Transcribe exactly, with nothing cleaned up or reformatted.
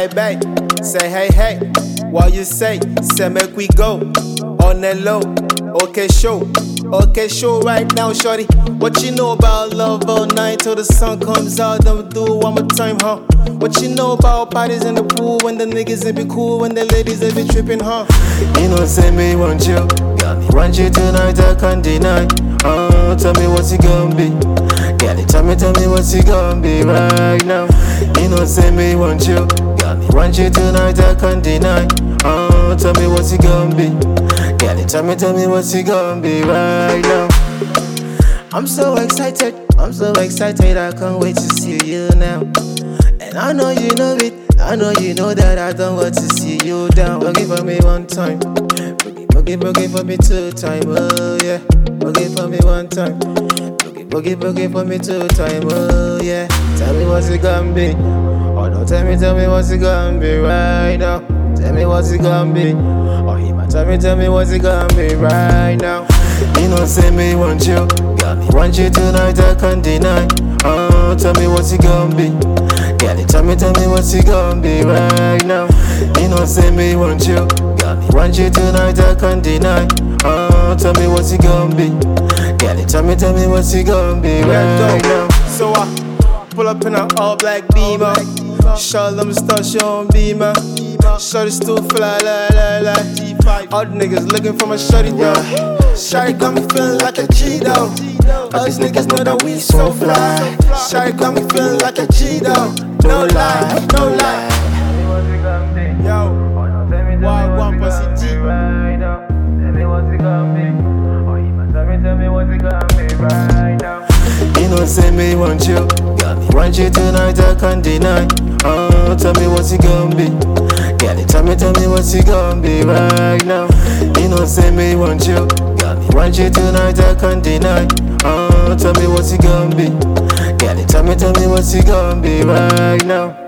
babe. Say hey hey, what you say? Say make we go on the low. Okay, show, okay, show right now, shorty. What you know about love all night till the sun comes out? Don't do it one more time, huh? What you know about parties in the pool when the niggas they be cool, when the ladies they be tripping, huh? You know, say me want you, got me want you tonight, I can't deny. Oh, tell me what's it gonna be? Got it, tell me, tell me what's it gonna be right now. You know, say me want you, got me want you tonight, I can't deny. Oh, tell me what's it gonna be? Got it, tell me, tell me what's it gonna be right now. I'm so excited, I'm so excited, I can't wait to see you now. And I know you know it, I know you know that I don't want to see you down. Boogie for me one time, boogie, boogie, boogie for me two time, oh yeah. Boogie for me one time, boogie, boogie, boogie for me two time, oh yeah. Tell me what's it gonna be, oh no, tell me, tell me what's it gonna be right now. Tell me what's it gonna be, oh he might tell me, tell me what's it gonna be right now. You know, say me want you, got me want you tonight, I can't deny. Oh, tell me what's it gonna be? Got it, tell me, tell me what's it gonna be right now. You know, say me want you, got me want you tonight, I can't deny. Oh, tell me what's it gonna be? Got it, tell me, tell me what's it gonna be right now. So I pull up in an all black beamer, show them start showing beamer. Shorty still fly, la la la. All the niggas looking for my shorty though. Shorty got me feeling like a G though. All these niggas know that we so fly. Shorty got me feeling like a G though. No lie, no lie. Yo, why one pussy G? You know, say me want you, got me want you tonight, I can't deny. Oh, tell me what's it gonna be? Got it, tell me, tell me what's it gonna be right now. You know, say me want you, got me want you tonight, I can't deny. Oh, tell me what's it gonna be? Got it, tell me, tell me what's it gonna be right now.